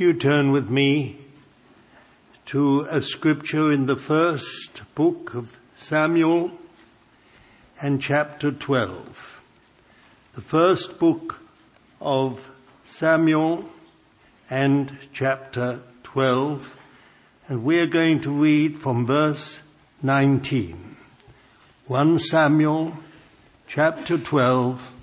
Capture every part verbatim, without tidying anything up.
you turn with me to a scripture in the first book of Samuel and chapter twelve. The first book of Samuel and chapter twelve. And we're going to read from verse nineteen. First Samuel chapter twelve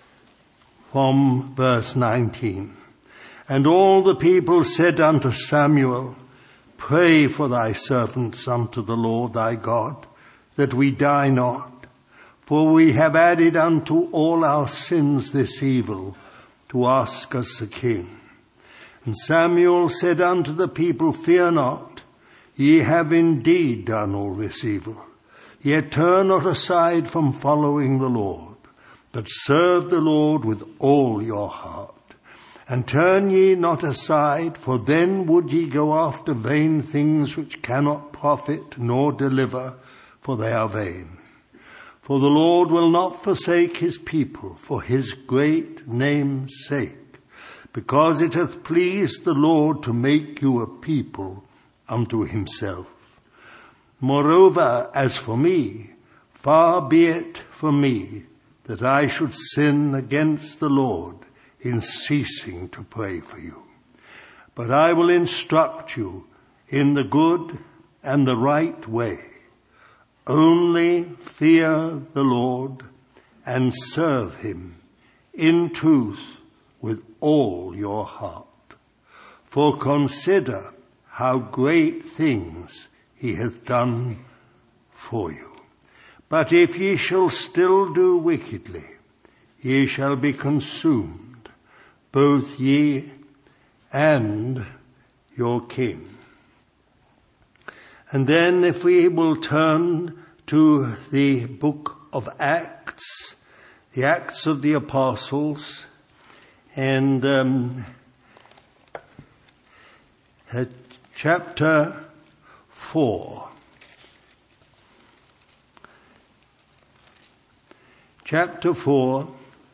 from verse nineteen. And all the people said unto Samuel, Pray for thy servants unto the Lord thy God, that we die not. For we have added unto all our sins this evil, to ask us a king. And Samuel said unto the people, Fear not, ye have indeed done all this evil. Yet turn not aside from following the Lord, but serve the Lord with all your heart. And turn ye not aside, for then would ye go after vain things which cannot profit nor deliver, for they are vain. For the Lord will not forsake his people for his great name's sake, because it hath pleased the Lord to make you a people unto himself. Moreover, as for me, far be it from me that I should sin against the Lord in ceasing to pray for you. But I will instruct you in the good and the right way. Only fear the Lord and serve him in truth with all your heart. For consider how great things he hath done for you. But if ye shall still do wickedly, ye shall be consumed, both ye and your king. And then if we will turn to the book of Acts, the Acts of the Apostles, and um, at chapter four. Chapter four,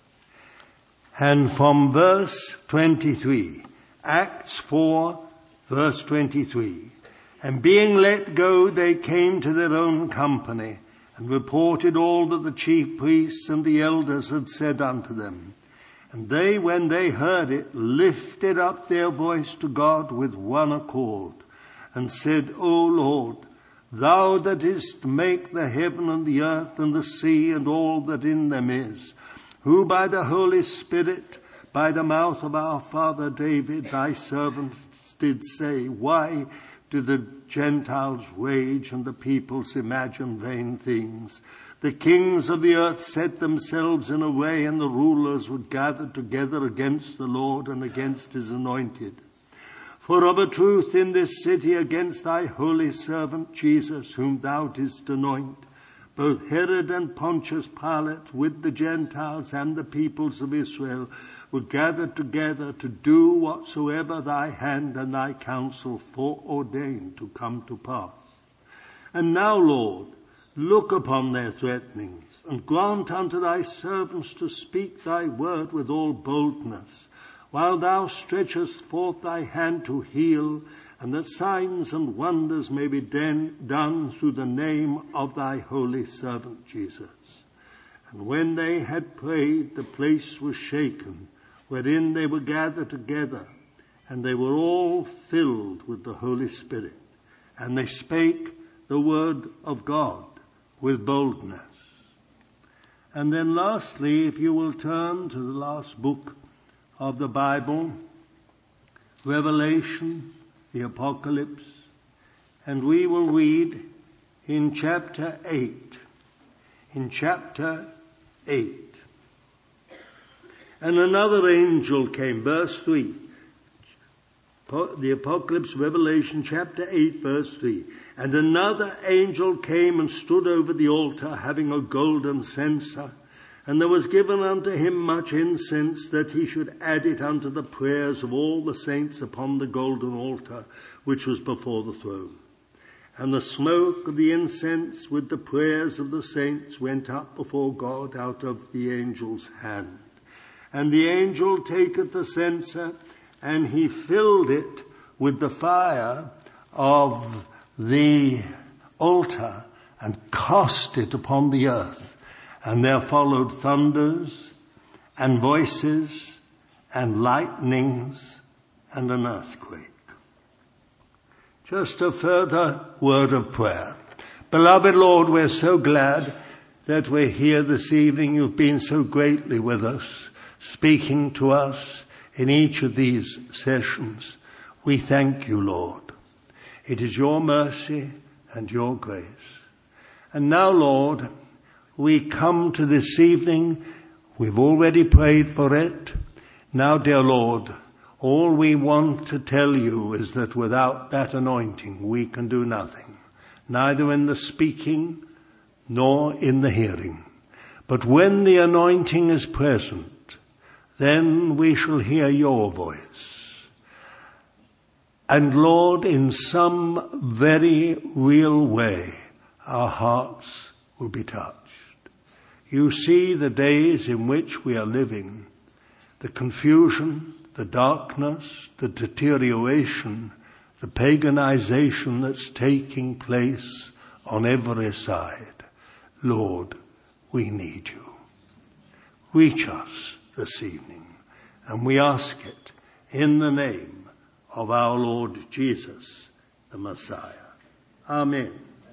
and from verse twenty-three, Acts four, verse twenty-three. And being let go, they came to their own company, and reported all that the chief priests and the elders had said unto them. And they, when they heard it, lifted up their voice to God with one accord, and said, O Lord, thou that didst make the heaven and the earth and the sea and all that in them is, who by the Holy Spirit, by the mouth of our father David, thy servant, did say, Why do the Gentiles rage and the peoples imagine vain things? The kings of the earth set themselves in array, and the rulers would gather together against the Lord and against his anointed. For of a truth in this city against thy holy servant Jesus, whom thou didst anoint, both Herod and Pontius Pilate with the Gentiles and the peoples of Israel were gathered together to do whatsoever thy hand and thy counsel foreordained to come to pass. And now, Lord, look upon their threatenings, and grant unto thy servants to speak thy word with all boldness, while thou stretchest forth thy hand to heal, and that signs and wonders may be done through the name of thy holy servant Jesus. And when they had prayed, the place was shaken, wherein they were gathered together, and they were all filled with the Holy Spirit, and they spake the word of God with boldness. And then lastly, if you will turn to the last book of the Bible, Revelation, the Apocalypse, and we will read in chapter eight. In chapter eight. And another angel came, verse three. The Apocalypse, Revelation, chapter eight, verse three. And another angel came and stood over the altar, having a golden censer. And there was given unto him much incense, that he should add it unto the prayers of all the saints upon the golden altar, which was before the throne. And the smoke of the incense with the prayers of the saints went up before God out of the angel's hand. And the angel taketh the censer, and he filled it with the fire of the altar and cast it upon the earth. And there followed thunders and voices and lightnings and an earthquake. Just a further word of prayer. Beloved Lord, we're so glad that we're here this evening. You've been so greatly with us, speaking to us in each of these sessions. We thank you, Lord. It is your mercy and your grace. And now, Lord, we come to this evening. We've already prayed for it. Now, dear Lord, all we want to tell you is that without that anointing, we can do nothing, neither in the speaking nor in the hearing. But when the anointing is present, then we shall hear your voice. And Lord, in some very real way, our hearts will be touched. You see the days in which we are living, the confusion, the darkness, the deterioration, the paganization that's taking place on every side. Lord, we need you. Reach us this evening, and we ask it in the name of our Lord Jesus, the Messiah. Amen.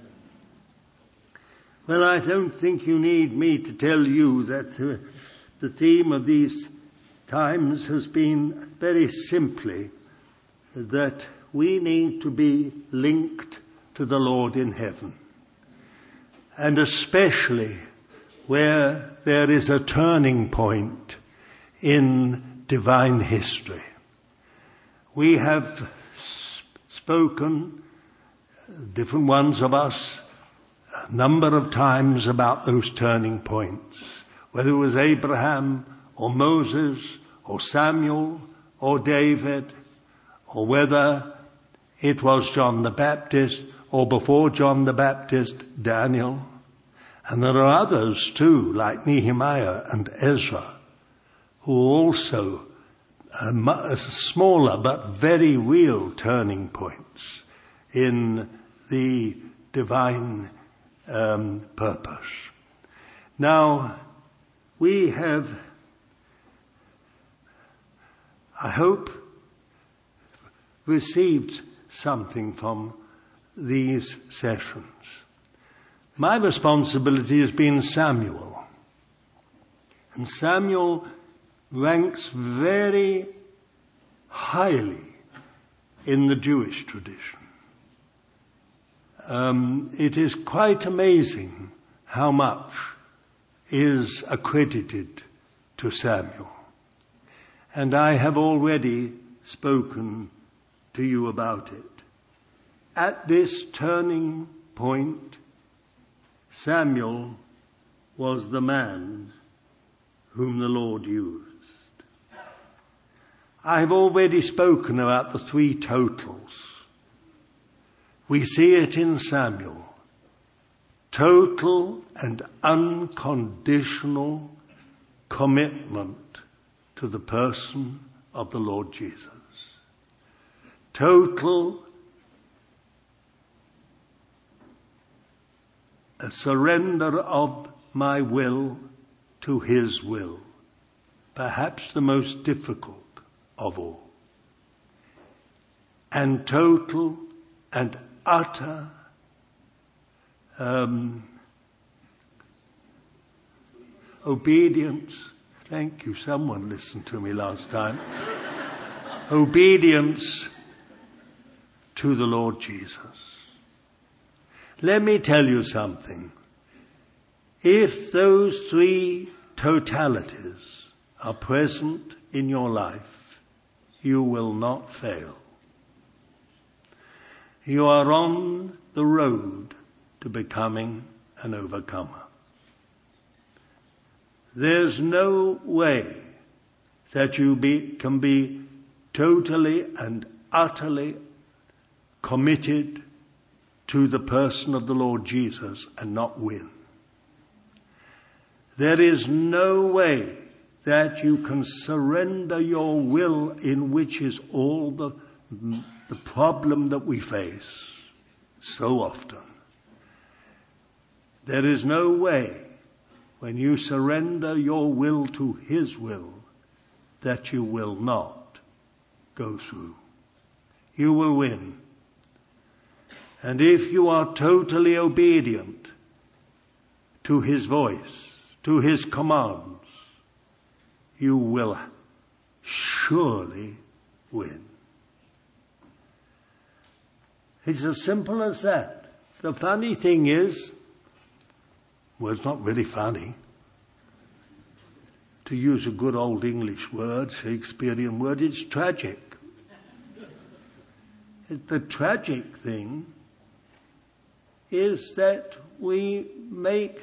Well, I don't think you need me to tell you that uh, the theme of these times has been very simply that we need to be linked to the Lord in heaven. And especially where there is a turning point in divine history. We have spoken, different ones of us, a number of times about those turning points, whether it was Abraham or Moses or Samuel or David, or whether it was John the Baptist or before John the Baptist, Daniel. And there are others too, like Nehemiah and Ezra, who also are smaller but very real turning points in the divine um, purpose. Now, we have, I hope, received something from these sessions. My responsibility has been Samuel. And Samuel ranks very highly in the Jewish tradition. Um, it is quite amazing how much is accredited to Samuel. And I have already spoken to you about it. At this turning point, Samuel was the man whom the Lord used. I have already spoken about the three totals. We see it in Samuel. Total and unconditional commitment to the person of the Lord Jesus. Total a surrender of my will to his will. Perhaps the most difficult of all. And total and utter um, obedience. Thank you. Someone listened to me last time. Obedience to the Lord Jesus. Let me tell you something. If those three totalities are present in your life, you will not fail. You are on the road to becoming an overcomer. There's no way that you be, can be totally and utterly committed to the person of the Lord Jesus and not win. There is no way that you can surrender your will, in which is all the, the problem that we face so often. There is no way, when you surrender your will to His will, that you will not go through. You will win. And if you are totally obedient to His voice, to His commands, you will surely win. It's as simple as that. The funny thing is, well, it's not really funny. To use a good old English word, Shakespearean word, it's tragic. The tragic thing is that we make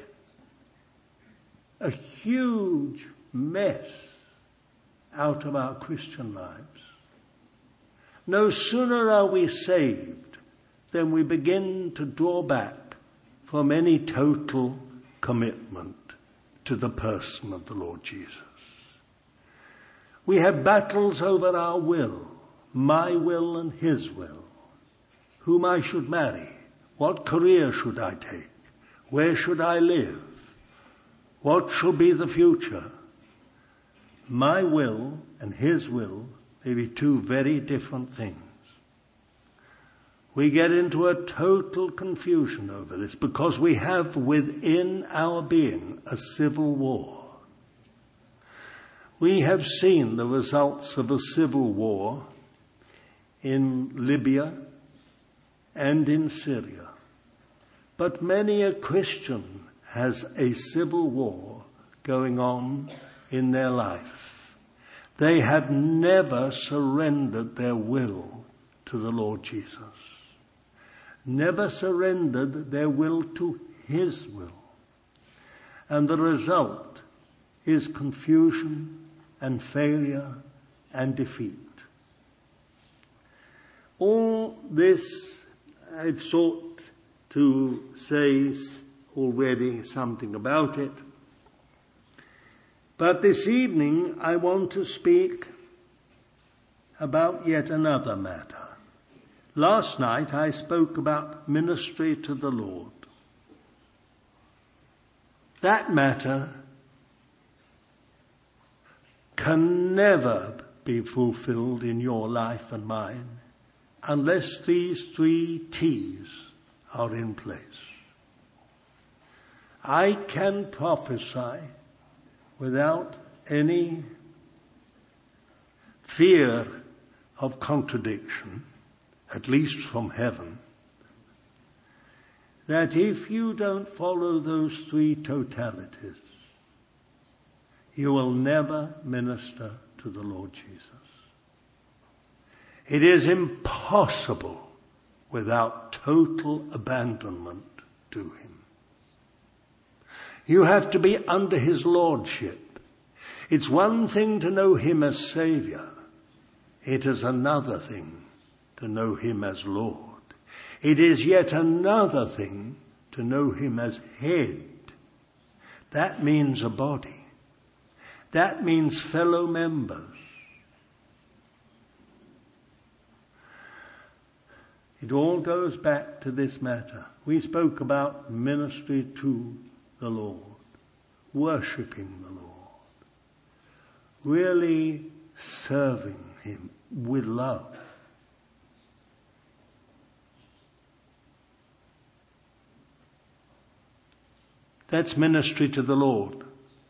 a huge mess out of our Christian lives. No sooner are we saved than we begin to draw back from any total commitment to the person of the Lord Jesus. We have battles over our will, my will and His will, whom I should marry, what career should I take, where should I live, what shall be the future. My will and His will may be two very different things. We get into a total confusion over this because we have within our being a civil war. We have seen the results of a civil war in Libya and in Syria. But many a Christian has a civil war going on in their life. They have never surrendered their will to the Lord Jesus. Never surrendered their will to His will. And the result is confusion and failure and defeat. All this I've sought to say already something about it. But this evening I want to speak about yet another matter. Last night I spoke about ministry to the Lord. That matter can never be fulfilled in your life and mine unless these three T's are in place. I can prophesy without any fear of contradiction, at least from heaven, that if you don't follow those three totalities, you will never minister to the Lord Jesus. It is impossible without total abandonment to Him. You have to be under His lordship. It's one thing to know Him as Savior. It is another thing to know Him as Lord. It is yet another thing to know Him as Head. That means a body. That means fellow members. It all goes back to this matter. We spoke about ministry to the Lord, worshipping the Lord, really serving Him with love. That's ministry to the Lord.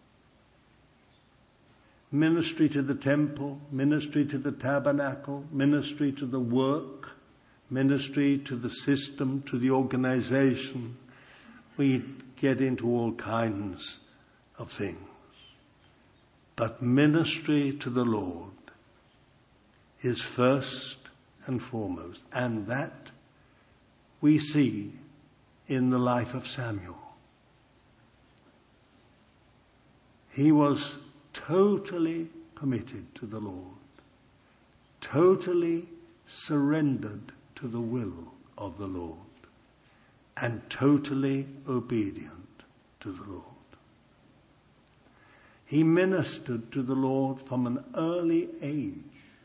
Ministry to the temple, ministry to the tabernacle, ministry to the work, ministry to the system, to the organization. We get into all kinds of things. But ministry to the Lord is first and foremost. And that we see in the life of Samuel. He was totally committed to the Lord, totally surrendered to the will of the Lord, and totally obedient to the Lord. He ministered to the Lord from an early age,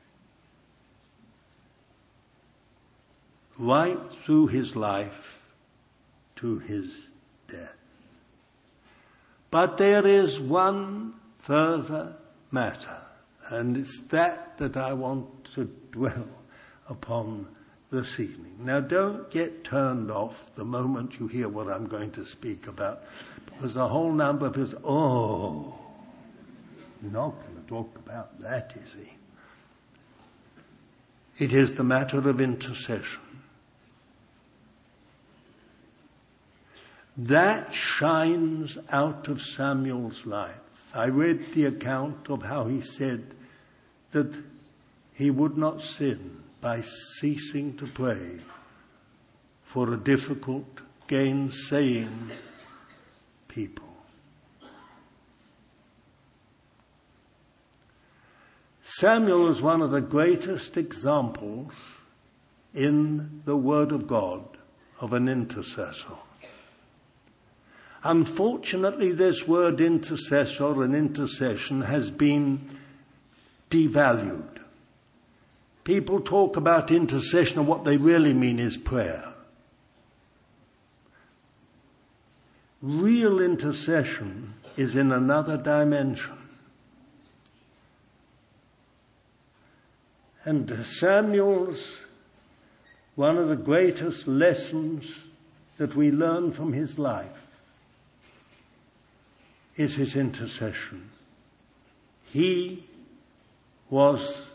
right through his life to his death. But there is one further matter, and it's that that I want to dwell upon this evening. Now, don't get turned off the moment you hear what I'm going to speak about, because the whole number of people, oh, not going to talk about that, is he? It is the matter of intercession. That shines out of Samuel's life. I read the account of how he said that he would not sin by ceasing to pray for a difficult, gainsaying people. Samuel is one of the greatest examples in the Word of God of an intercessor. Unfortunately, this word intercessor and intercession has been devalued. People talk about intercession and what they really mean is prayer. Real intercession is in another dimension. And Samuel's, one of the greatest lessons that we learn from his life is his intercession. He was,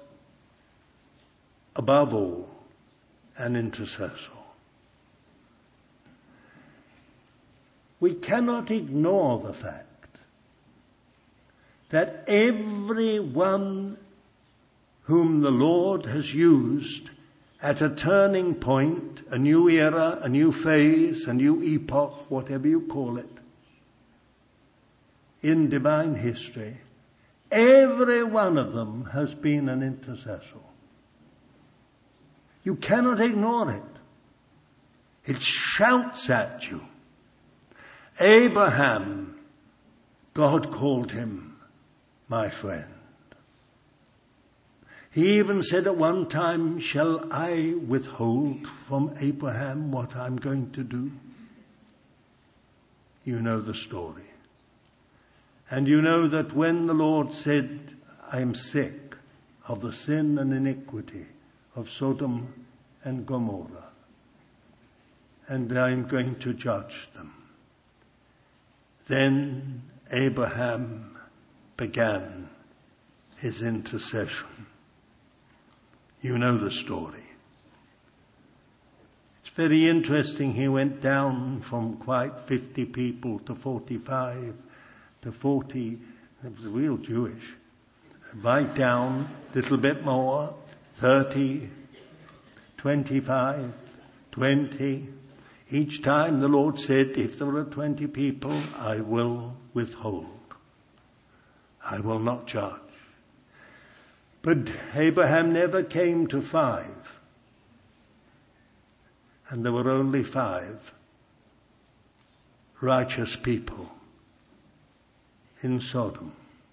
above all, an intercessor. We cannot ignore the fact that everyone whom the Lord has used at a turning point, a new era, a new phase, a new epoch, whatever you call it, in divine history, every one of them has been an intercessor. You cannot ignore it. It shouts at you. Abraham, God called him my friend. He even said at one time, shall I withhold from Abraham what I'm going to do? You know the story. And you know that when the Lord said, I am sick of the sin and iniquity of Sodom and Gomorrah, and I'm going to judge them, then Abraham began his intercession. You know the story. It's very interesting. He went down from quite fifty people to forty-five to forty. It was real Jewish. Right down, a little bit more, thirty, twenty-five, twenty. Each time the Lord said, if there are twenty people, I will withhold. I will not judge. But Abraham never came to five. And there were only five righteous people in Sodom.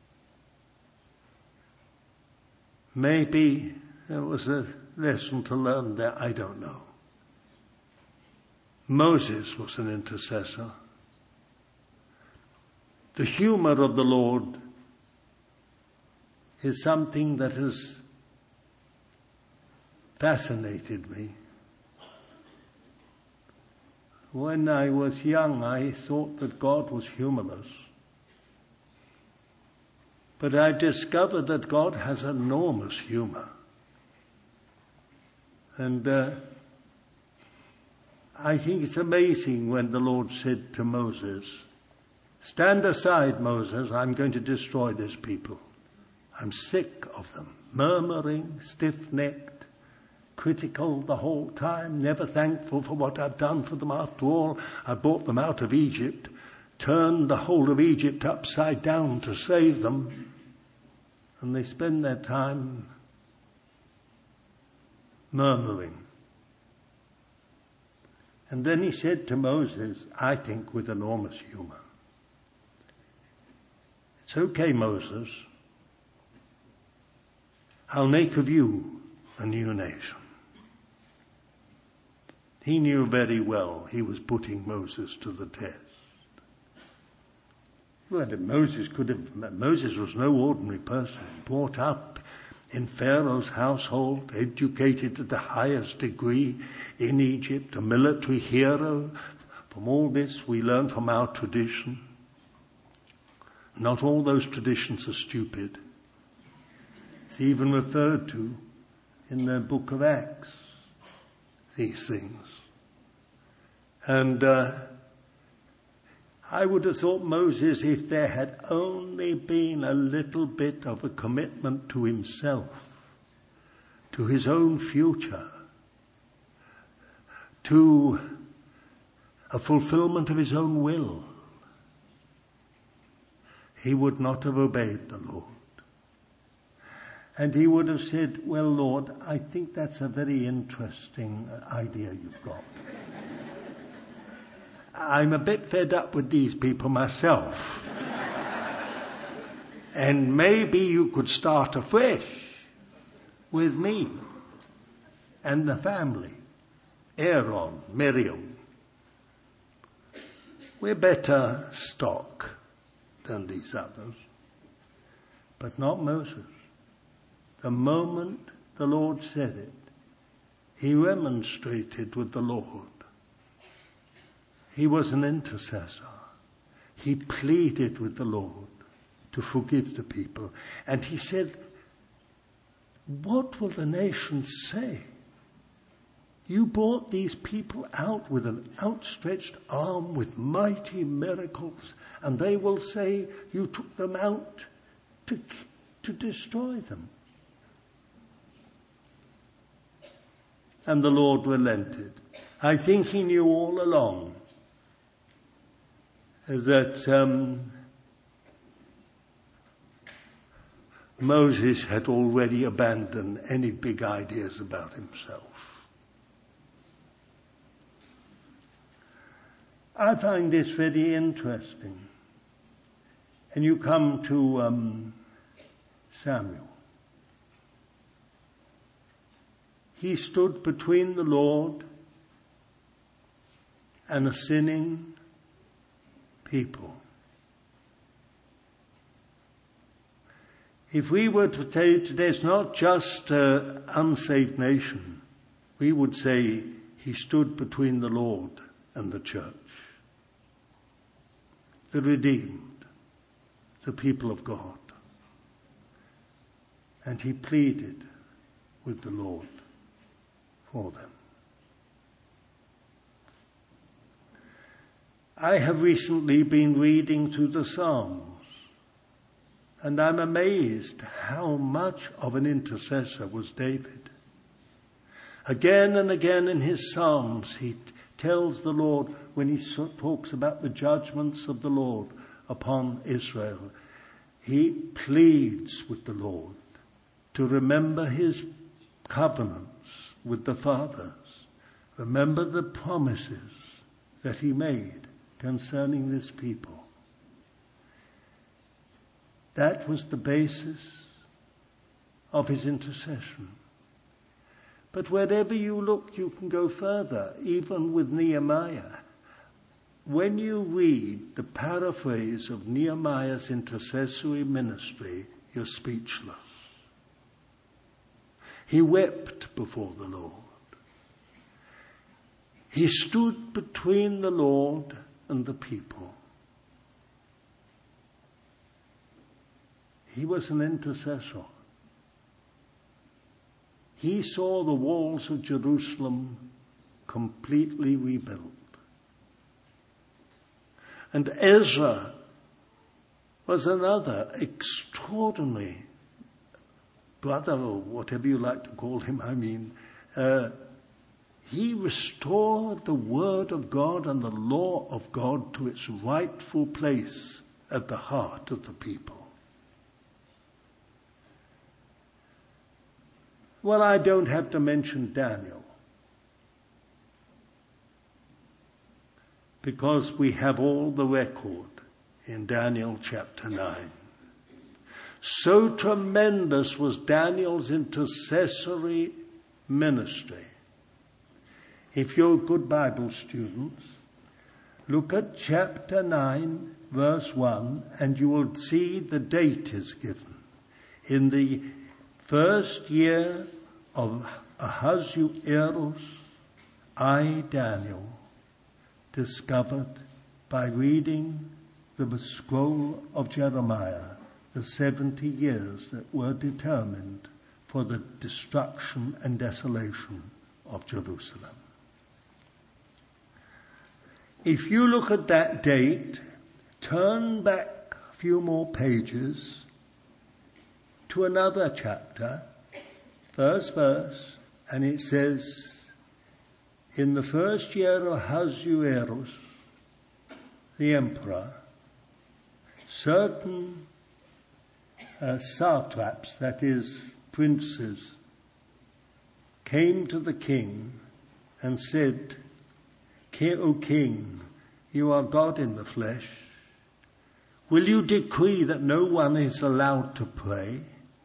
Maybe there was a lesson to learn there, I don't know. Moses was an intercessor. The humor of the Lord is something that has fascinated me. When I was young, I thought that God was humorless. But I discovered that God has enormous humor. And uh, I think it's amazing when the Lord said to Moses, stand aside, Moses, I'm going to destroy this people. I'm sick of them, murmuring, stiff-necked, critical the whole time, never thankful for what I've done for them. After all, I brought them out of Egypt, turned the whole of Egypt upside down to save them, and they spend their time murmuring. And then he said to Moses, I think with enormous humor, It's okay, Moses. I'll make of you a new nation. He knew very well he was putting Moses to the test. Well, Moses could have, Moses was no ordinary person, brought up in Pharaoh's household, educated to the highest degree in Egypt, a military hero. From all this we learn from our tradition. Not all those traditions are stupid. It's even referred to in the book of Acts, these things. And uh, I would have thought Moses, if there had only been a little bit of a commitment to himself, to his own future, to a fulfillment of his own will, he would not have obeyed the Lord. And he would have said, well, Lord, I think that's a very interesting idea you've got. I'm a bit fed up with these people myself. And maybe you could start afresh with me and the family, Aaron, Miriam. We're better stock than these others, but not Moses. The moment the Lord said it, he remonstrated with the Lord. He was an intercessor. He pleaded with the Lord to forgive the people. And he said, what will the nations say? You brought these people out with an outstretched arm, with mighty miracles, and they will say you took them out to, to destroy them. And the Lord relented. I think he knew all along that um, Moses had already abandoned any big ideas about himself. I find this very interesting. And you come to um, Samuel. He stood between the Lord and a sinning people. If we were to say today, it's not just an unsaved nation, we would say he stood between the Lord and the church. The redeemed, the people of God. And he pleaded with the Lord for them. I have recently been reading through the Psalms, and I'm amazed how much of an intercessor was David. Again and again in his Psalms, he tells the Lord, when he talks about the judgments of the Lord upon Israel, he pleads with the Lord to remember his covenants with the fathers. Remember the promises that he made concerning this people. That was the basis of his intercession. But wherever you look, you can go further, even with Nehemiah. When you read the paraphrase of Nehemiah's intercessory ministry, you're speechless. He wept before the Lord. He stood between the Lord and the people. He was an intercessor. He saw the walls of Jerusalem completely rebuilt. And Ezra was another extraordinary brother, or whatever you like to call him, I mean, uh, he restored the word of God and the law of God to its rightful place at the heart of the people. Well, I don't have to mention Daniel, because we have all the record in Daniel chapter nine. So tremendous was Daniel's intercessory ministry. If you're good Bible students, look at chapter nine, verse one, and you will see the date is given. In the first year of Ahasuerus, I, Daniel, discovered by reading the scroll of Jeremiah the seventy years that were determined for the destruction and desolation of Jerusalem. If you look at that date, turn back a few more pages to another chapter, first verse, and it says, in the first year of Ahasuerus, the emperor, certain uh, satraps, that is, princes, came to the king and said, O king, you are God in the flesh. Will you decree that no one is allowed to pray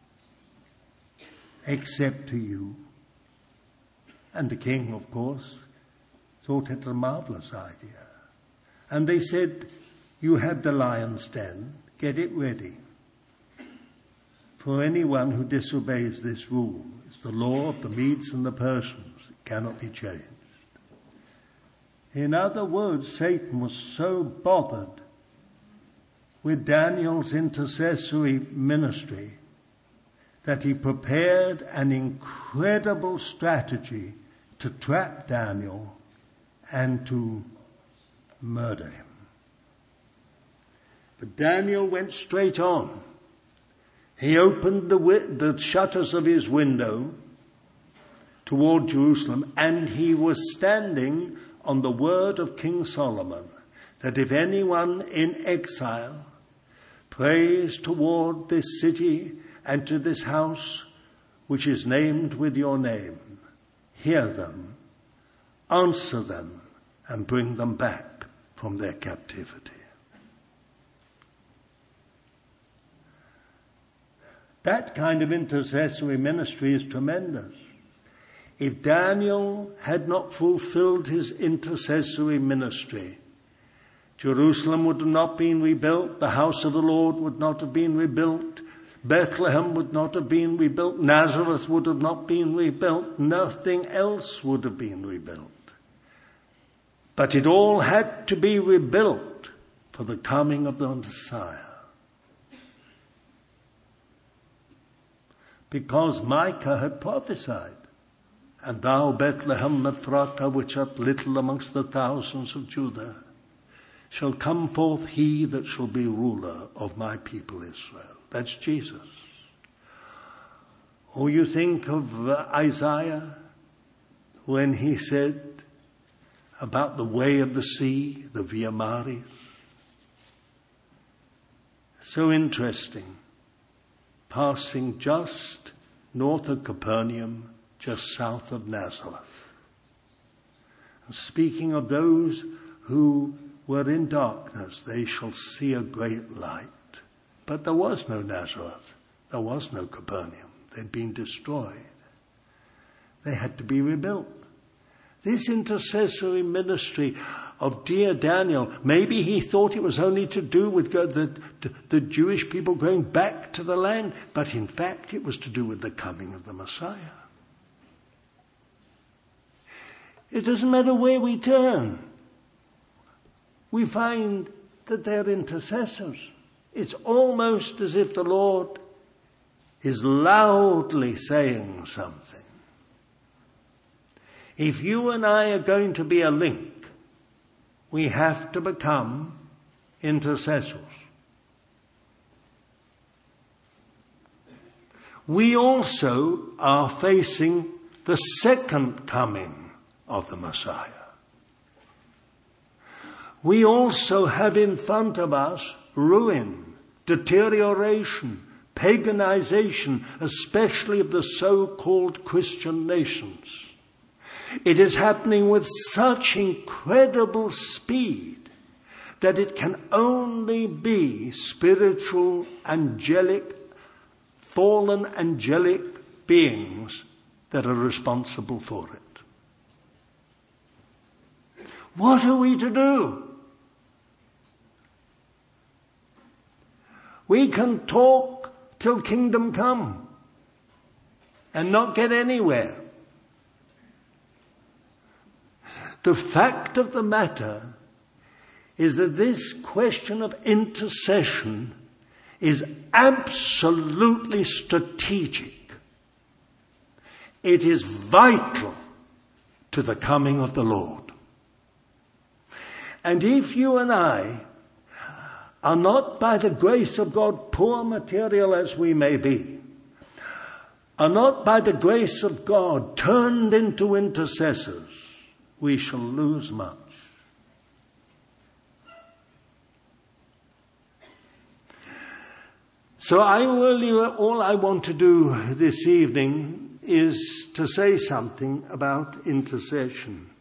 except to you? And the king, of course, thought it a marvelous idea. And they said, you have the lion's den, get it ready. For anyone who disobeys this rule, it's the law of the Medes and the Persians. It cannot be changed. In other words, Satan was so bothered with Daniel's intercessory ministry that he prepared an incredible strategy to trap Daniel and to murder him. But Daniel went straight on. He opened the, the shutters of his window toward Jerusalem, and he was standing on the word of King Solomon, that if anyone in exile prays toward this city and to this house which is named with your name, hear them, answer them, and bring them back from their captivity. That kind of intercessory ministry is tremendous. If Daniel had not fulfilled his intercessory ministry, Jerusalem would have not been rebuilt, the house of the Lord would not have been rebuilt, Bethlehem would not have been rebuilt, Nazareth would have not been rebuilt, nothing else would have been rebuilt. But it all had to be rebuilt for the coming of the Messiah. Because Micah had prophesied, and thou, Bethlehem Ephratah, which art little amongst the thousands of Judah, shall come forth he that shall be ruler of my people Israel. That's Jesus. Or you think of uh, Isaiah, when he said about the way of the sea, the Via Maris. So interesting. Passing just north of Capernaum, just south of Nazareth. And speaking of those who were in darkness, they shall see a great light. But there was no Nazareth. There was no Capernaum. They'd been destroyed. They had to be rebuilt. This intercessory ministry of dear Daniel, maybe he thought it was only to do with the, the, the Jewish people going back to the land, but in fact it was to do with the coming of the Messiah. It doesn't matter where we turn. We find that they're intercessors. It's almost as if the Lord is loudly saying something. If you and I are going to be a link, we have to become intercessors. We also are facing the second coming of the Messiah. We also have in front of us ruin, deterioration, paganization, especially of the so-called Christian nations. It is happening with such incredible speed that it can only be spiritual, angelic fallen angelic beings that are responsible for it. What are we to do? We can talk till kingdom come and not get anywhere. The fact of the matter is that this question of intercession is absolutely strategic. It is vital to the coming of the Lord. And if you and I are not, by the grace of God, poor material as we may be, are not by the grace of God turned into intercessors, we shall lose much. So I really, all I want to do this evening is to say something about intercession.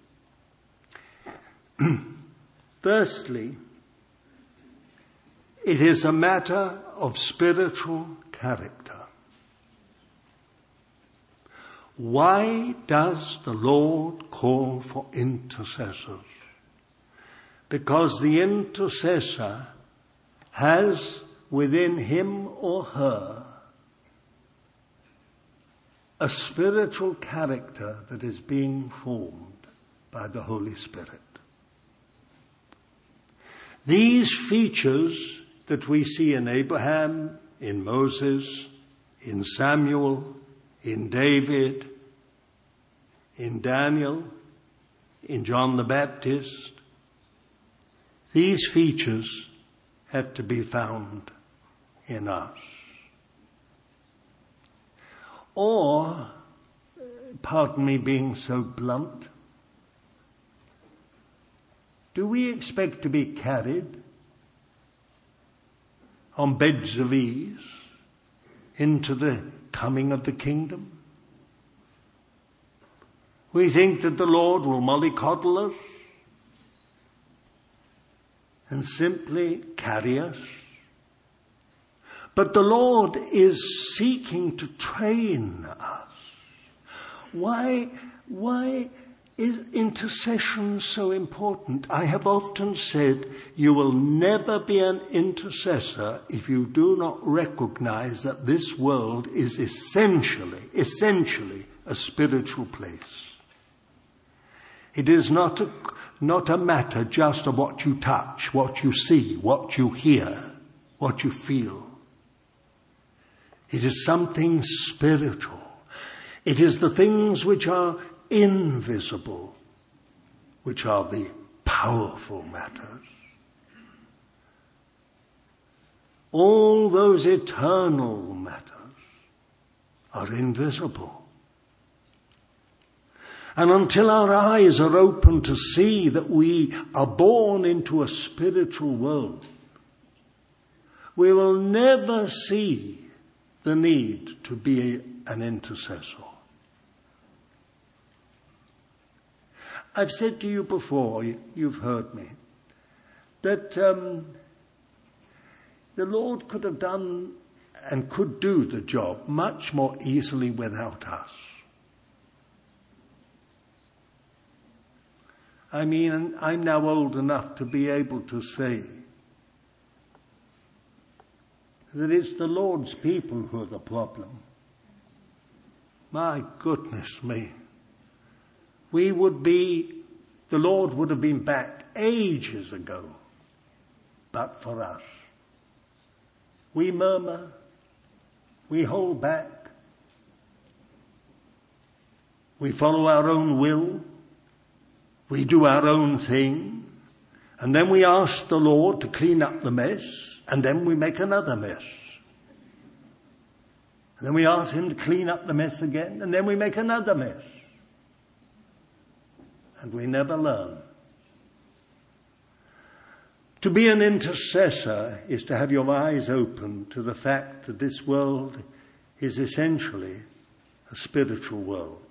Firstly, it is a matter of spiritual character. Why does the Lord call for intercessors? Because the intercessor has within him or her a spiritual character that is being formed by the Holy Spirit. These features that we see in Abraham, in Moses, in Samuel, in David, in Daniel, in John the Baptist, these features have to be found in us. Or, pardon me being so blunt, do we expect to be carried on beds of ease into the coming of the kingdom? We think that the Lord will mollycoddle us and simply carry us. But the Lord is seeking to train us. Why, why is intercession so important? I have often said you will never be an intercessor if you do not recognize that this world is essentially, essentially a spiritual place. It is not a, not a matter just of what you touch, what you see, what you hear, what you feel. It is something spiritual. It is the things which are invisible, which are the powerful matters. All those eternal matters are invisible. And until our eyes are open to see that we are born into a spiritual world, we will never see the need to be an intercessor. I've said to you before, you've heard me, that um, the Lord could have done and could do the job much more easily without us. I mean, I'm now old enough to be able to say that it's the Lord's people who are the problem. My goodness me. We would be, the Lord would have been back ages ago, but for us. We murmur, we hold back, we follow our own will, we do our own thing, and then we ask the Lord to clean up the mess, and then we make another mess. And then we ask him to clean up the mess again, and then we make another mess. And we never learn. To be an intercessor is to have your eyes open to the fact that this world is essentially a spiritual world.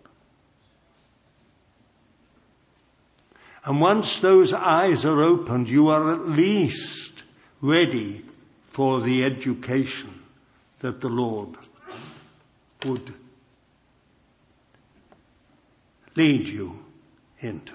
And once those eyes are opened, you are at least ready for the education that the Lord would lead you into.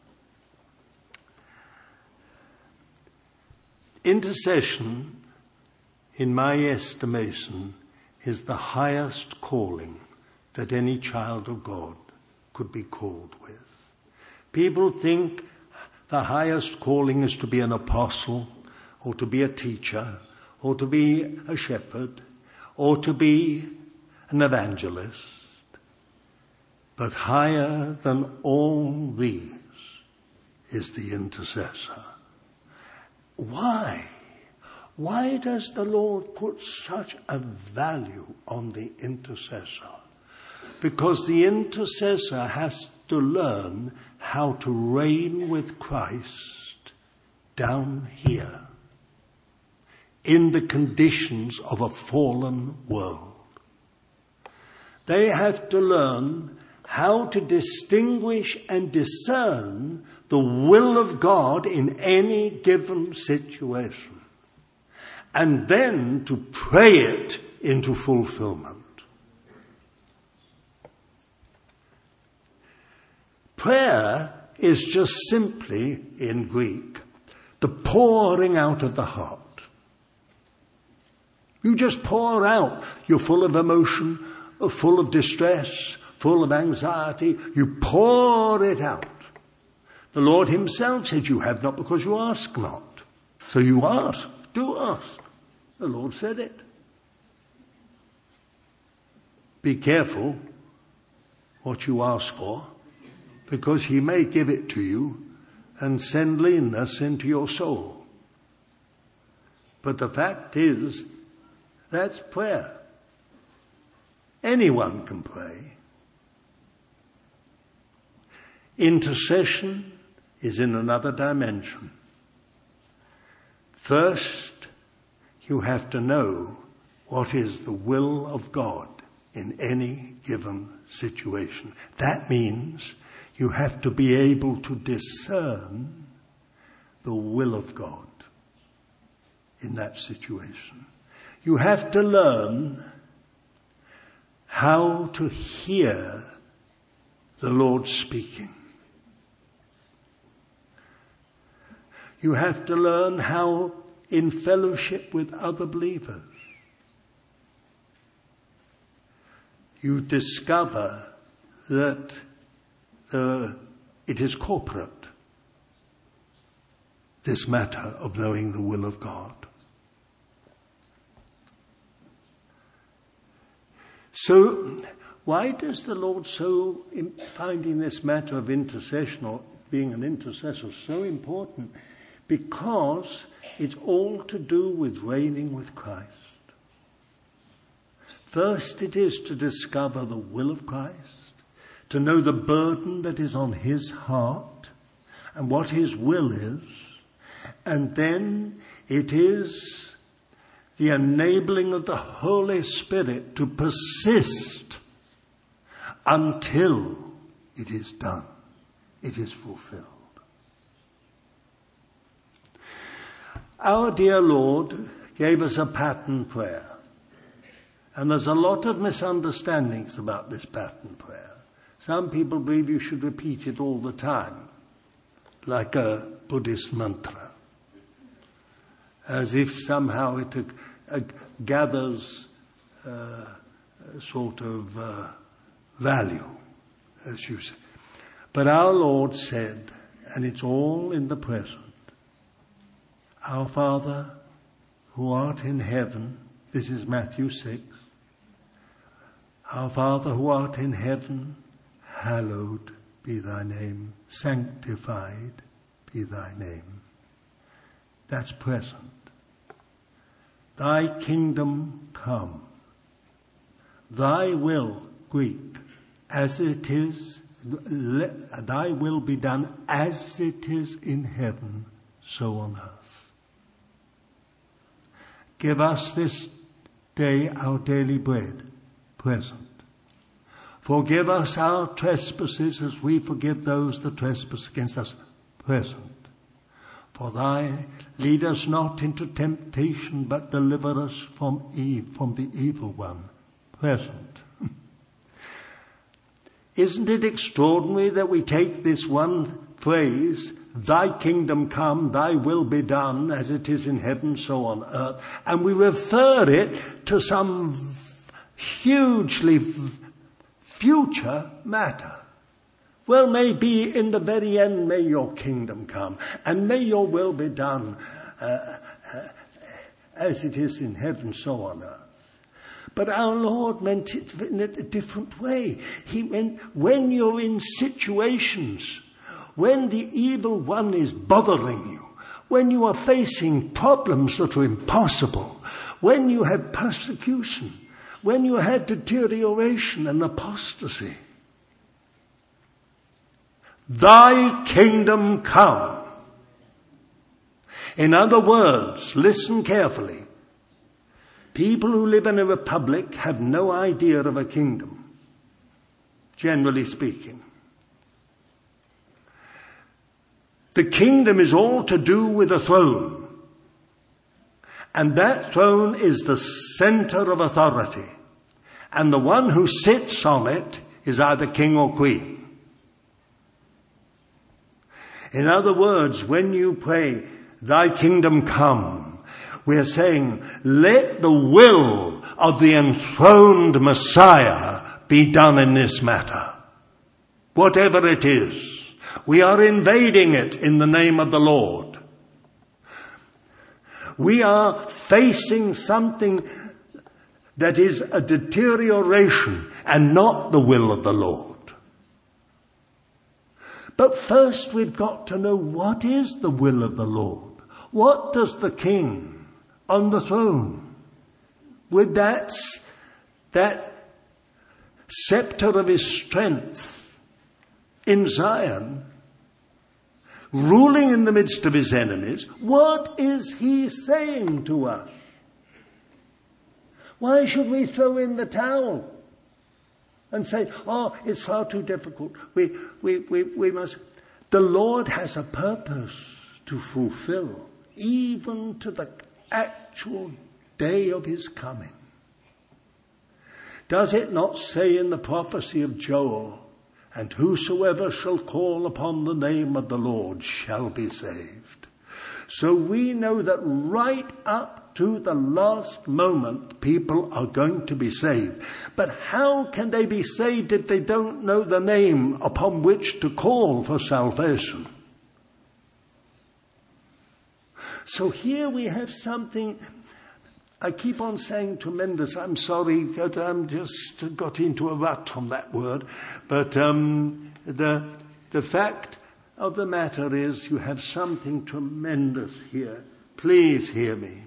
Intercession, in my estimation, is the highest calling that any child of God could be called with. People think the highest calling is to be an apostle, or to be a teacher, or to be a shepherd, or to be an evangelist. But higher than all these is the intercessor. Why? Why does the Lord put such a value on the intercessor? Because the intercessor has to learn how to reign with Christ down here in the conditions of a fallen world. They have to learn how to distinguish and discern the will of God in any given situation, and then to pray it into fulfillment. Prayer is just simply, in Greek, the pouring out of the heart. You just pour out. You're full of emotion, full of distress, full of anxiety. You pour it out. The Lord himself said, you have not because you ask not. So you ask. Do ask. The Lord said it. Be careful what you ask for, because he may give it to you and send leanness into your soul. But the fact is, that's prayer. Anyone can pray. Intercession is in another dimension. First, you have to know what is the will of God in any given situation. That means you have to be able to discern the will of God in that situation. You have to learn how to hear the Lord speaking. You have to learn how, in fellowship with other believers, you discover that uh, it is corporate, this matter of knowing the will of God. So, why does the Lord so, in finding this matter of intercession or being an intercessor so important? Because it's all to do with reigning with Christ. First, it is to discover the will of Christ, to know the burden that is on his heart and what his will is. And then it is the enabling of the Holy Spirit to persist until it is done, it is fulfilled. Our dear Lord gave us a pattern prayer. And there's a lot of misunderstandings about this pattern prayer. Some people believe you should repeat it all the time, like a Buddhist mantra, as if somehow it uh, gathers uh, a sort of uh, value, as you say. But our Lord said, and it's all in the present, Our Father, who art in heaven, this is Matthew six, Our Father who art in heaven, hallowed be thy name, sanctified be thy name. That's present. Thy kingdom come. Thy will, Greek, as it is, let, thy will be done as it is in heaven, so on earth. Give us this day our daily bread, present. Forgive us our trespasses as we forgive those that trespass against us, present. For thy, lead us not into temptation, but deliver us from, e- from the evil one, present. Isn't it extraordinary that we take this one phrase, thy kingdom come, thy will be done as it is in heaven, so on earth, and we refer it to some hugely future matter? Well, maybe in the very end, may your kingdom come, and may your will be done uh, uh, as it is in heaven, so on earth. But our Lord meant it in a different way. He meant when you're in situations, when the evil one is bothering you, when you are facing problems that are impossible, when you have persecution, when you had deterioration and apostasy, thy kingdom come. In other words, listen carefully. People who live in a republic have no idea of a kingdom, generally speaking. The kingdom is all to do with a throne. And that throne is the center of authority. And the one who sits on it is either king or queen. In other words, when you pray, thy kingdom come, we are saying, let the will of the enthroned Messiah be done in this matter. Whatever it is, we are invading it in the name of the Lord. We are facing something that is a deterioration and not the will of the Lord. But first we've got to know, what is the will of the Lord? What does the King on the throne, with that, that scepter of his strength in Zion, ruling in the midst of his enemies, what is he saying to us? Why should we throw in the towel and say, oh, it's far too difficult. We, we, we, we must. The Lord has a purpose to fulfill, even to the actual day of his coming. Does it not say in the prophecy of Joel, and whosoever shall call upon the name of the Lord shall be saved? So we know that right up to the last moment, people are going to be saved. But how can they be saved if they don't know the name upon which to call for salvation? So here we have something, I keep on saying tremendous. I'm sorry that I'm just got into a rut on that word. But um, the the fact of the matter is, you have something tremendous here. Please hear me.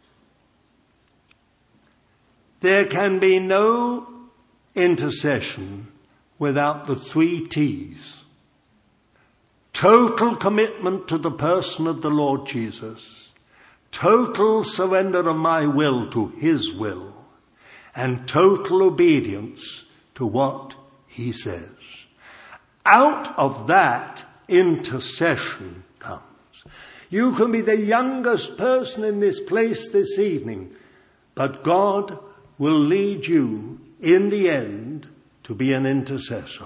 There can be no intercession without the three T's. Total commitment to the person of the Lord Jesus. Total surrender of my will to his will. And total obedience to what he says. Out of that, intercession comes. You can be the youngest person in this place this evening, but God will lead you in the end to be an intercessor.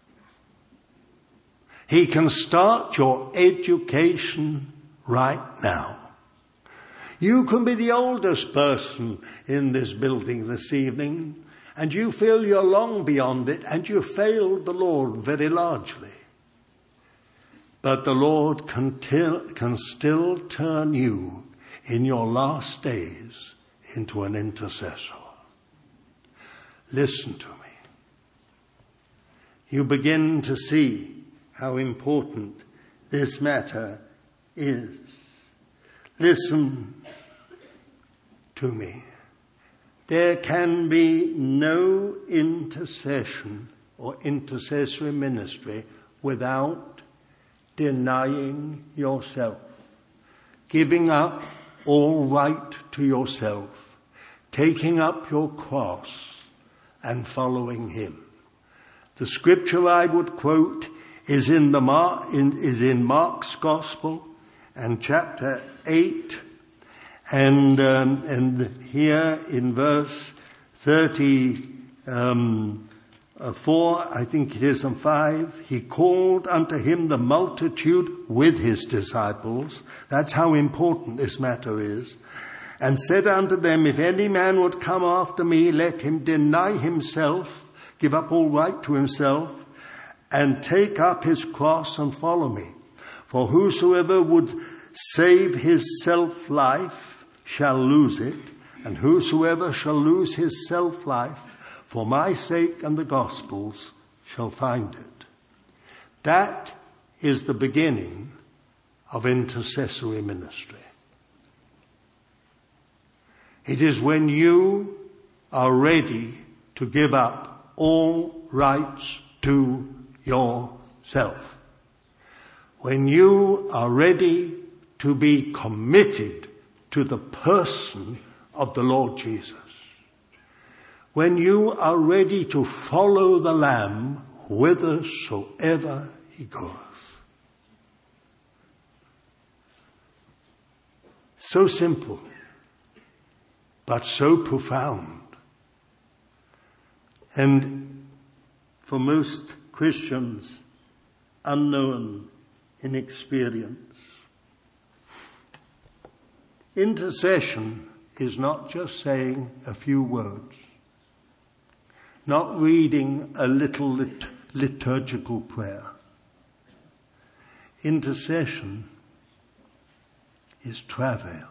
He can start your education right now. You can be the oldest person in this building this evening, and you feel you're long beyond it, and you failed the Lord very largely. But the Lord can, till, can still turn you in your last days into an intercessor. Listen to me. You begin to see how important this matter is. Listen to me. There can be no intercession or intercessory ministry without denying yourself, giving up all right to yourself, taking up your cross and following him. The scripture I would quote is in the Mar- in, is in Mark's Gospel and chapter eight, and um, and here in verse thirty um, uh, four, I think it is, and five, he called unto him the multitude with his disciples. That's how important this matter is. And said unto them, if any man would come after me, let him deny himself, give up all right to himself, and take up his cross and follow me. For whosoever would save his self-life shall lose it, and whosoever shall lose his self-life for my sake and the gospel's shall find it. That is the beginning of intercessory ministry. It is when you are ready to give up all rights to yourself. When you are ready to be committed to the person of the Lord Jesus. When you are ready to follow the Lamb whithersoever he goeth. So simple, but so profound. And for most Christians, unknown in experience. Intercession is not just saying a few words, not reading a little lit- liturgical prayer. Intercession is travail.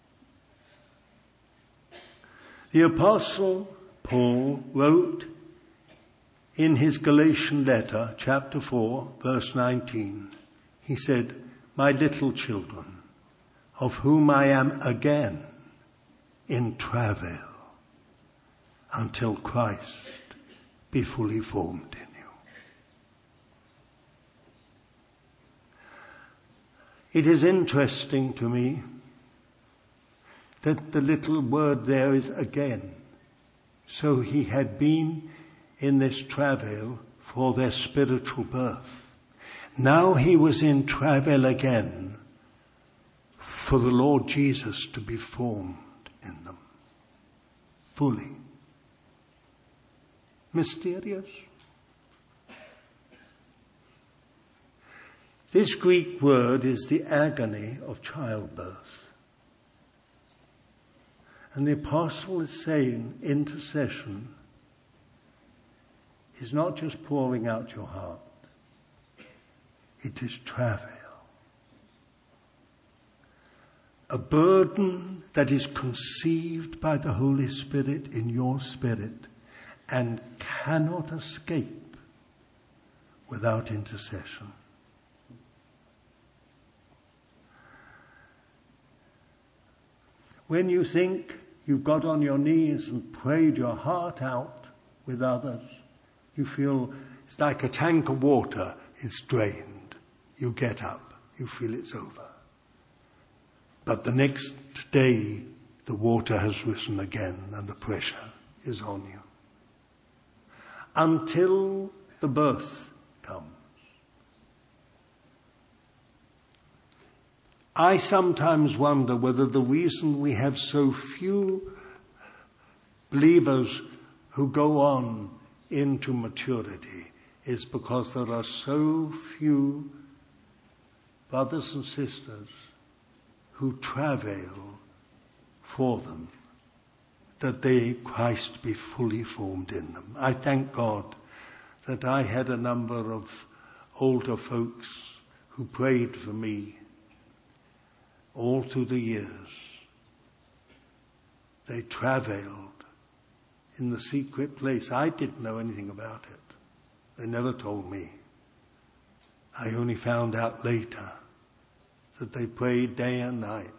The Apostle Paul wrote in his Galatian letter, chapter four, verse nineteen, he said, my little children, of whom I am again in travail, until Christ be fully formed in you. It is interesting to me that the little word there is again. So he had been in this travail for their spiritual birth. Now he was in travail again for the Lord Jesus to be formed in them fully. Mysterious. This Greek word is the agony of childbirth. And the apostle is saying intercession is not just pouring out your heart. It is travail. A burden that is conceived by the Holy Spirit in your spirit and cannot escape without intercession. When you think you've got on your knees and prayed your heart out with others, you feel it's like a tank of water, it's drained. You get up, you feel it's over. But the next day, the water has risen again and the pressure is on you. Until the birth comes. I sometimes wonder whether the reason we have so few believers who go on into maturity is because there are so few brothers and sisters who travail for them, that they, Christ be fully formed in them. I thank God that I had a number of older folks who prayed for me all through the years. They travailed in the secret place. I didn't know anything about it. They never told me. I only found out later that they prayed day and night.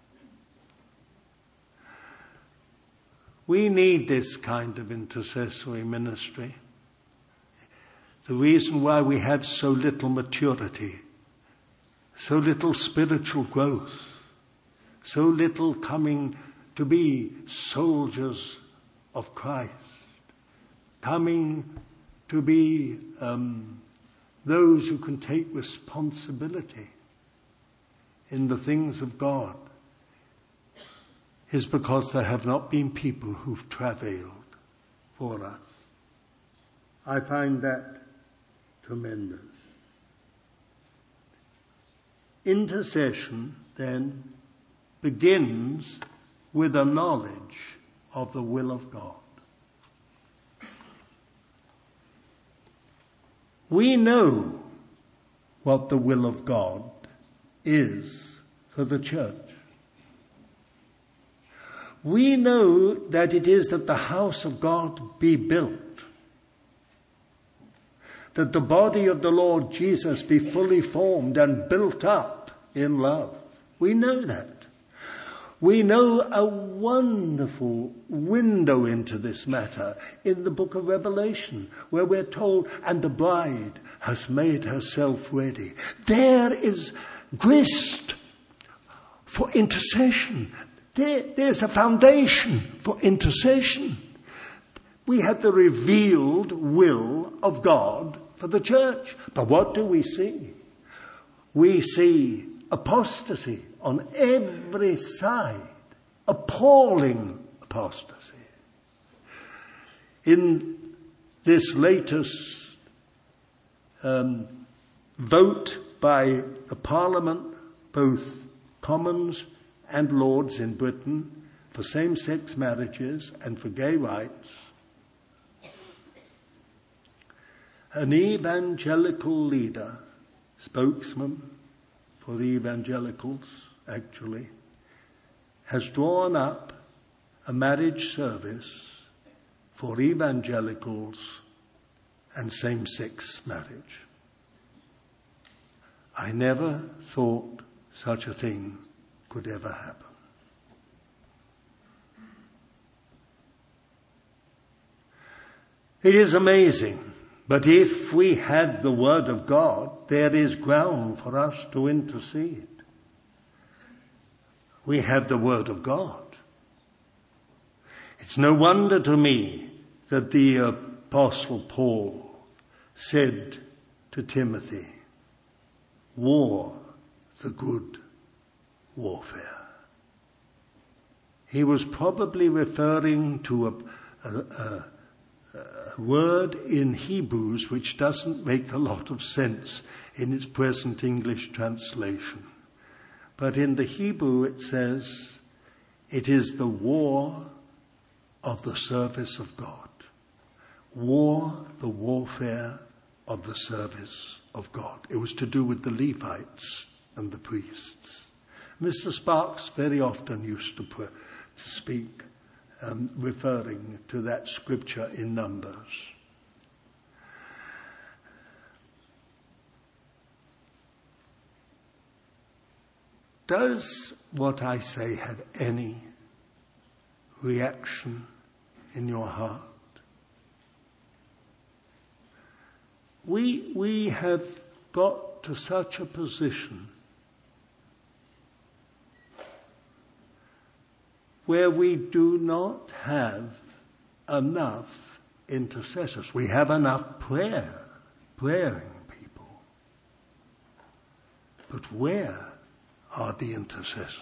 We need this kind of intercessory ministry. The reason why we have so little maturity, so little spiritual growth, so little coming to be soldiers of Christ, coming to be um, those who can take responsibility in the things of God, is because there have not been people who've travailed for us. I find that tremendous. Intercession then begins with a knowledge of the will of God. We know what the will of God is for the church. We know that it is that the house of God be built, that the body of the Lord Jesus be fully formed and built up in love. We know that. We know a wonderful window into this matter in the book of Revelation, where we're told, and the bride has made herself ready. There is grist for intercession. There, there's a foundation for intercession. We have the revealed will of God for the church. But what do we see? We see apostasy on every side. Appalling apostasy. In this latest um, vote by the Parliament, both Commons and Lords in Britain, for same-sex marriages and for gay rights, an evangelical leader, spokesman for the evangelicals, actually, has drawn up a marriage service for evangelicals and same-sex marriage. I never thought such a thing could ever happen. It is amazing, but if we had the Word of God, there is ground for us to intercede. We have the Word of God. It's no wonder to me that the Apostle Paul said to Timothy, war the good warfare. He was probably referring to a, a, a, a word in Hebrews which doesn't make a lot of sense in its present English translation. But in the Hebrew it says, it is the war of the service of God. War, the warfare of the service of God. It was to do with the Levites and the priests. Mister Sparks very often used to, pr- to speak, um, referring to that scripture in Numbers. Does what I say have any reaction in your heart? We, we have got to such a position where we do not have enough intercessors. We have enough prayer, praying people. But where are the intercessors?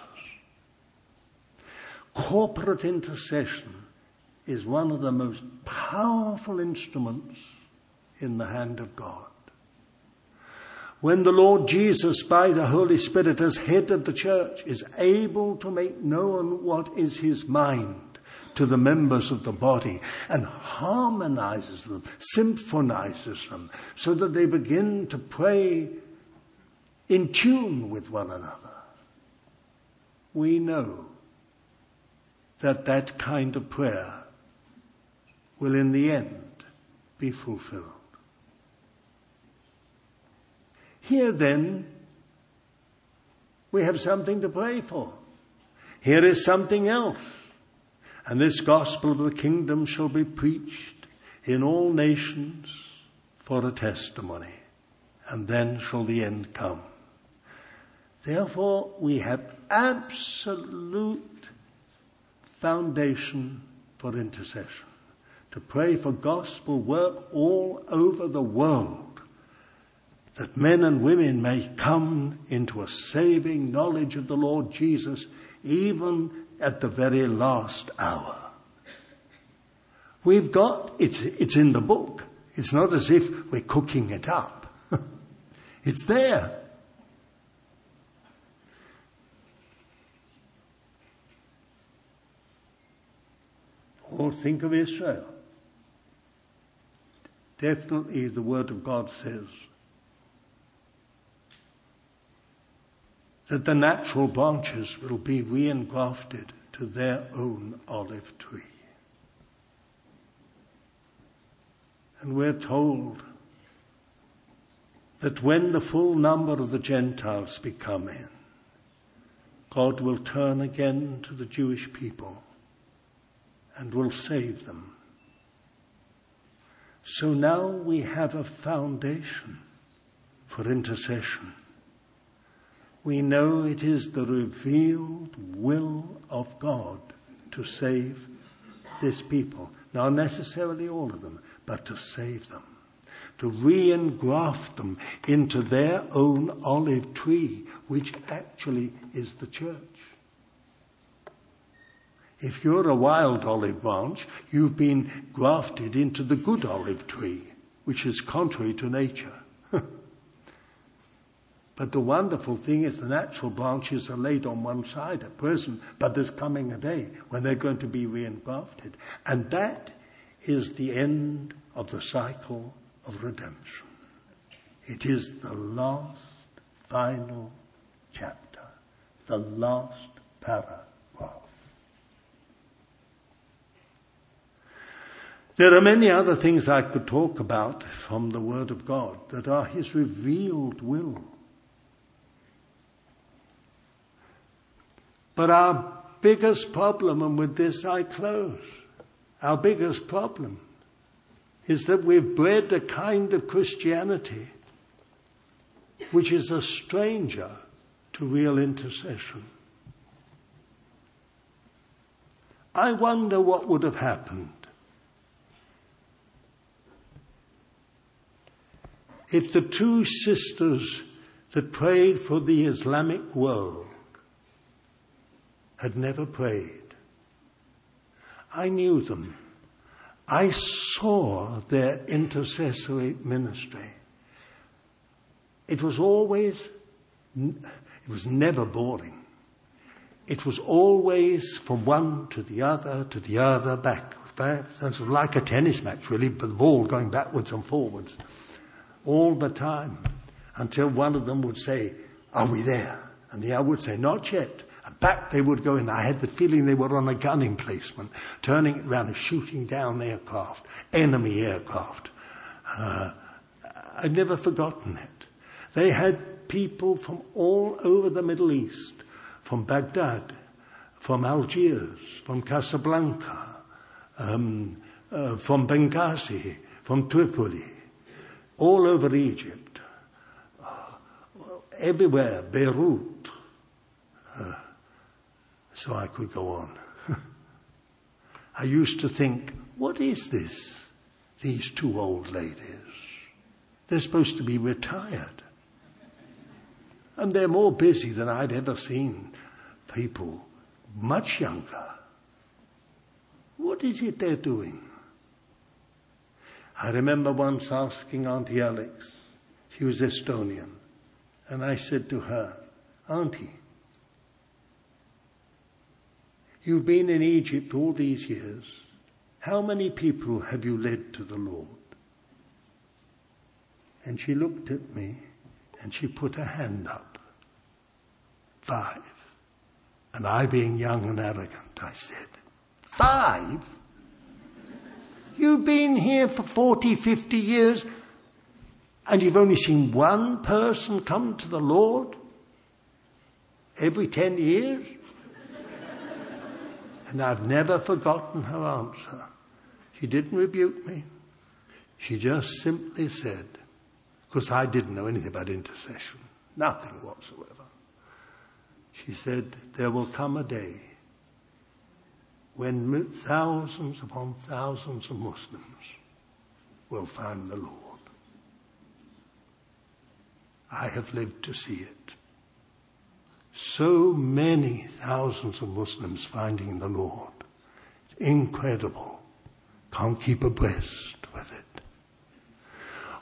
Corporate intercession is one of the most powerful instruments in the hand of God. When the Lord Jesus, by the Holy Spirit, as head of the church, is able to make known what is his mind to the members of the body and harmonizes them, symphonizes them, so that they begin to pray in tune with one another, we know that that kind of prayer will in the end be fulfilled. Here then, we have something to pray for. Here is something else. And this gospel of the kingdom shall be preached in all nations for a testimony. And then shall the end come. Therefore, we have absolute foundation for intercession. To pray for gospel work all over the world, that men and women may come into a saving knowledge of the Lord Jesus, even at the very last hour. We've got, it's, it's in the book, It's not as if we're cooking it up. It's there. Or think of Israel. Definitely the Word of God says that the natural branches will be re-engrafted to their own olive tree. And we're told that when the full number of the Gentiles become in, God will turn again to the Jewish people and will save them. So now we have a foundation for intercession. We know it is the revealed will of God to save this people. Not necessarily all of them, but to save them. To re-engraft them into their own olive tree, which actually is the church. If you're a wild olive branch, you've been grafted into the good olive tree, which is contrary to nature. But the wonderful thing is the natural branches are laid on one side at present, but there's coming a day when they're going to be re-engrafted. And that is the end of the cycle of redemption. It is the last, final chapter, the last paragraph. There are many other things I could talk about from the Word of God that are His revealed will. But our biggest problem, and with this I close, our biggest problem is that we've bred a kind of Christianity which is a stranger to real intercession. I wonder what would have happened if the two sisters that prayed for the Islamic world had never prayed. I knew them. I saw their intercessory ministry. It was always, it was never boring. It was always from one to the other, to the other, back. That's like a tennis match, really, but the ball going backwards and forwards all the time, until one of them would say, "Are we there?" And the other would say, "Not yet." And back they would go, and I had the feeling they were on a gun emplacement, turning it around and shooting down aircraft, enemy aircraft. Uh, I've never forgotten it. They had people from all over the Middle East, from Baghdad, from Algiers, from Casablanca, um, uh, from Benghazi, from Tripoli, all over Egypt, uh, everywhere, Beirut. Uh, so I could go on. I used to think, what is this? These two old ladies. They're supposed to be retired. And they're more busy than I'd ever seen people much younger. What is it they're doing? I remember once asking Auntie Alex, she was Estonian, and I said to her, "Auntie, you've been in Egypt all these years. How many people have you led to the Lord?" And she looked at me and she put her hand up. Five. And I, being young and arrogant, I said, "Five? You've been here for forty, fifty years and you've only seen one person come to the Lord every ten years? And I've never forgotten her answer. She didn't rebuke me. She just simply said, because I didn't know anything about intercession, nothing whatsoever. She said, "There will come a day when thousands upon thousands of Muslims will find the Lord. I have lived to see it. So many thousands of Muslims finding the Lord. It's incredible. Can't keep abreast with it.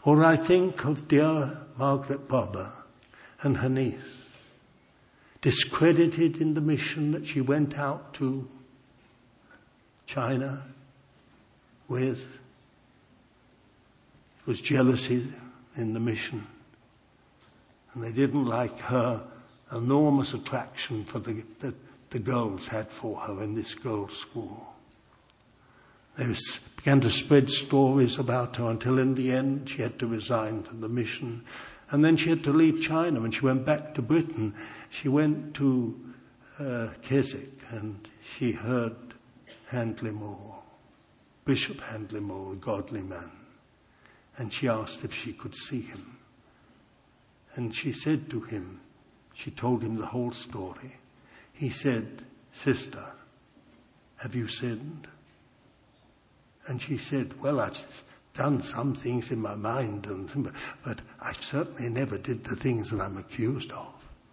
Or I think of dear Margaret Barber and her niece, discredited in the mission that she went out to China with. It was jealousy in the mission. And they didn't like her enormous attraction for the, that the girls had for her in this girls' school. They was, began to spread stories about her until in the end she had to resign from the mission. And then she had to leave China. When she went back to Britain, she went to uh, Keswick and she heard Handley Moore, Bishop Handley Moore, a godly man. And she asked if she could see him. And she said to him, she told him the whole story. He said, "Sister, have you sinned?" And she said, "Well, I've done some things in my mind, and, but I certainly never did the things that I'm accused of."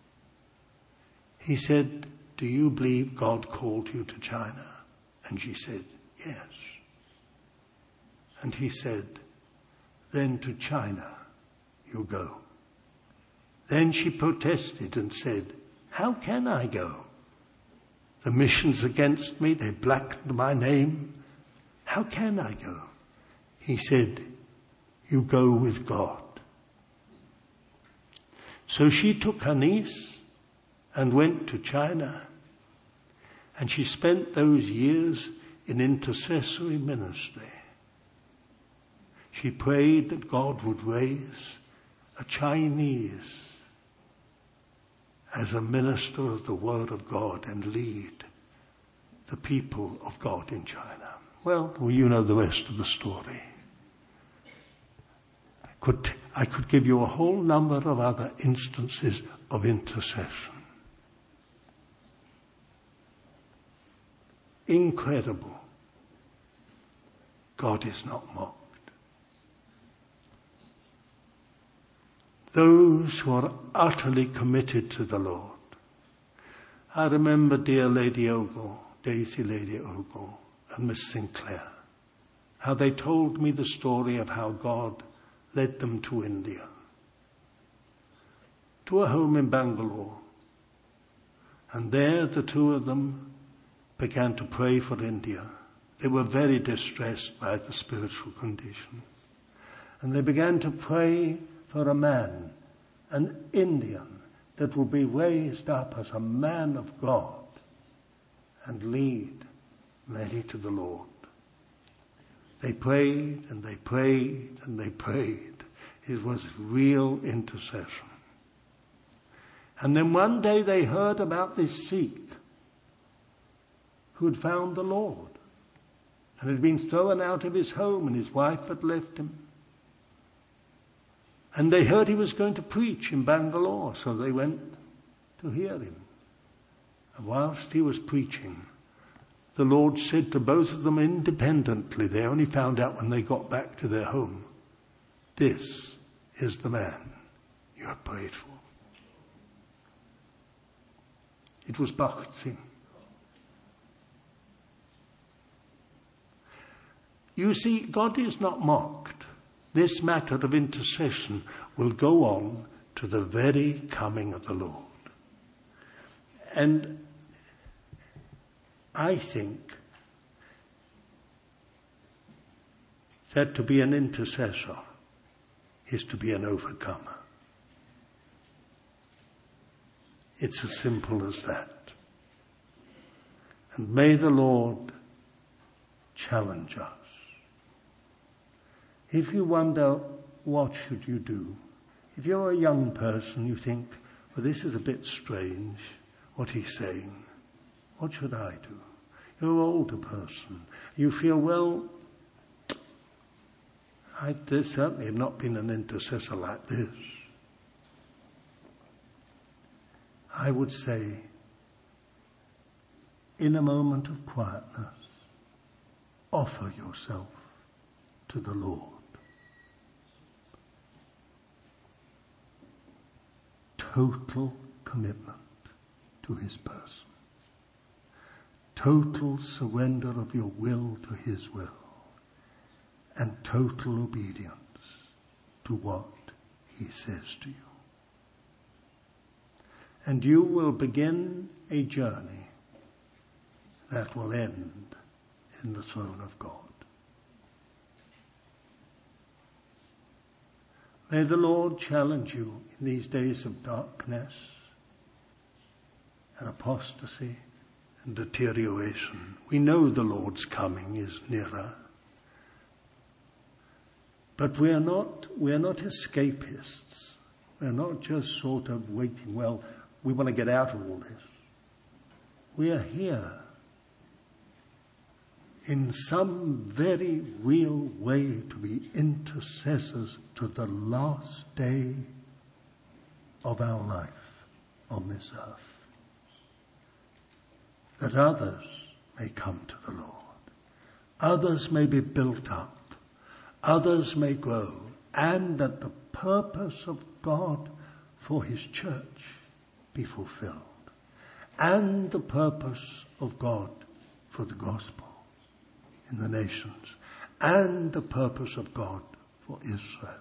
He said, "Do you believe God called you to China?" And she said, "Yes." And he said, "Then to China you go." Then she protested and said, "How can I go? The mission's against me. They blackened my name. How can I go?" He said, "You go with God." So she took her niece and went to China. And she spent those years in intercessory ministry. She prayed that God would raise a Chinese as a minister of the Word of God and lead the people of God in China. Well, well, you know the rest of the story. I could, I could give you a whole number of other instances of intercession. Incredible. God is not mocked. Those who are utterly committed to the Lord. I remember dear Lady Ogle, Daisy Lady Ogle, and Miss Sinclair, how they told me the story of how God led them to India, to a home in Bangalore. And there the two of them began to pray for India. They were very distressed by the spiritual condition. And they began to pray for a man, an Indian, that will be raised up as a man of God and lead many to the Lord. They prayed and they prayed and they prayed. It was real intercession. And then one day they heard about this Sikh who had found the Lord and had been thrown out of his home, and his wife had left him. And they heard he was going to preach in Bangalore, so they went to hear him. And whilst he was preaching, the Lord said to both of them independently, they only found out when they got back to their home, "This is the man you have prayed for." It was Bhagat Singh. You see, God is not mocked. This matter of intercession will go on to the very coming of the Lord. And I think that to be an intercessor is to be an overcomer. It's as simple as that. And may the Lord challenge us. If you wonder, what should you do? If you're a young person, you think, well, this is a bit strange, what he's saying. What should I do? You're an older person. You feel, well, I certainly have not been an intercessor like this. I would say, in a moment of quietness, offer yourself to the Lord. Total commitment to his person. Total surrender of your will to his will. And total obedience to what he says to you. And you will begin a journey that will end in the throne of God. May the Lord challenge you in these days of darkness and apostasy and deterioration. We know the Lord's coming is nearer. But we are not, we are not escapists. We are not just sort of waiting, well, we want to get out of all this. We are here in some very real way to be intercessors to the last day of our life on this earth. That others may come to the Lord. Others may be built up. Others may grow. And that the purpose of God for his church be fulfilled. And the purpose of God for the gospel in the nations. And the purpose of God for Israel.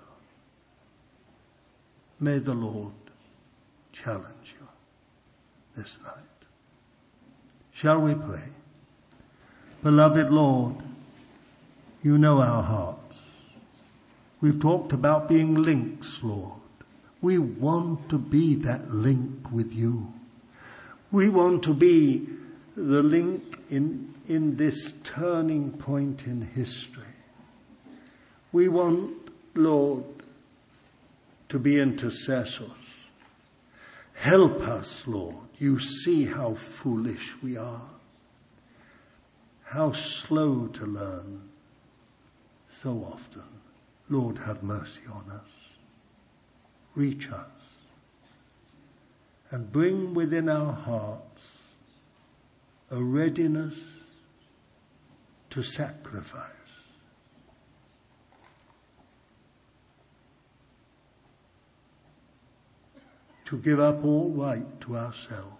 May the Lord challenge you this night. Shall we pray? Beloved Lord, you know our hearts. We've talked about being links, Lord. We want to be that link with you. We want to be the link in, in this turning point in history. We want, Lord, to be intercessors. Help us, Lord. You see how foolish we are. How slow to learn so often. Lord, have mercy on us. Reach us. And bring within our hearts a readiness to sacrifice. To give up all right to ourselves.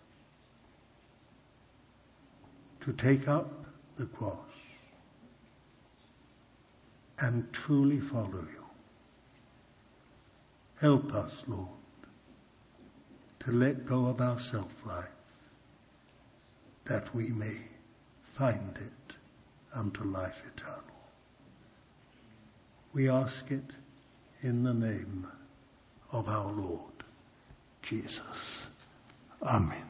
To take up the cross and truly follow you. Help us, Lord, to let go of our self-life, that we may find it unto life eternal. We ask it in the name of our Lord Jesus. Amen.